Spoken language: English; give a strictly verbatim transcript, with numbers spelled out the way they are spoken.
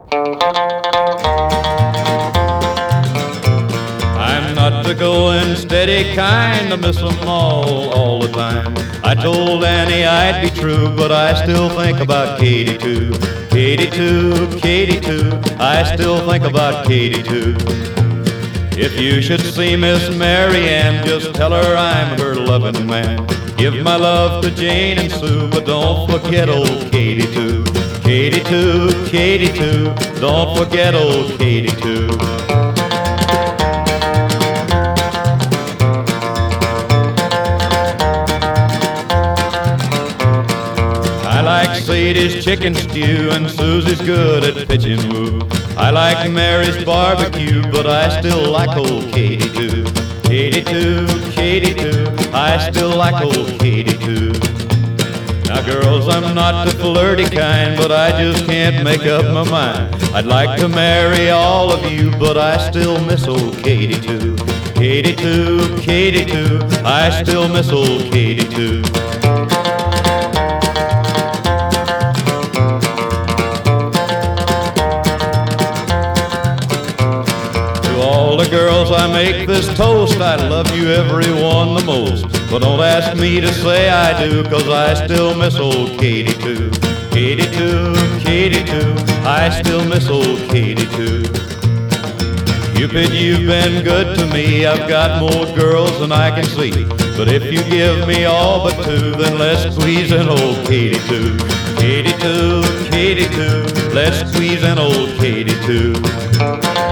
I'm not the going steady kind to miss 'em all, all the time. I told Annie I'd be true, but I still think about Katie too. Katie too, Katie too, I still think about Katie too. If you should see Miss Mary Ann, just tell her I'm her loving man. Give my love to Jane and Sue, but don't forget old Katie too. Katie too, Katie too, don't forget old Katie too. I like Sadie's chicken stew, and Susie's good at pitching woo. I like Mary's barbecue, but I still like old Katie too. Katie too, Katie too, I still like old Katie too. Now girls, I'm not the flirty kind, but I just can't make up my mind. I'd like to marry all of you, but I still miss old Katie too. Katie too, Katie too, I still miss old Katie too. All the girls, I make this toast, I love you every one the most. But don't ask me to say I do, 'cause I still miss old Katie too. Katie too, Katie too, I still miss old Katie too. Cupid, you've been good to me, I've got more girls than I can see. But if you give me all but two, then let's squeeze in old Katie too. Katie too, Katie too, let's squeeze in old Katie too.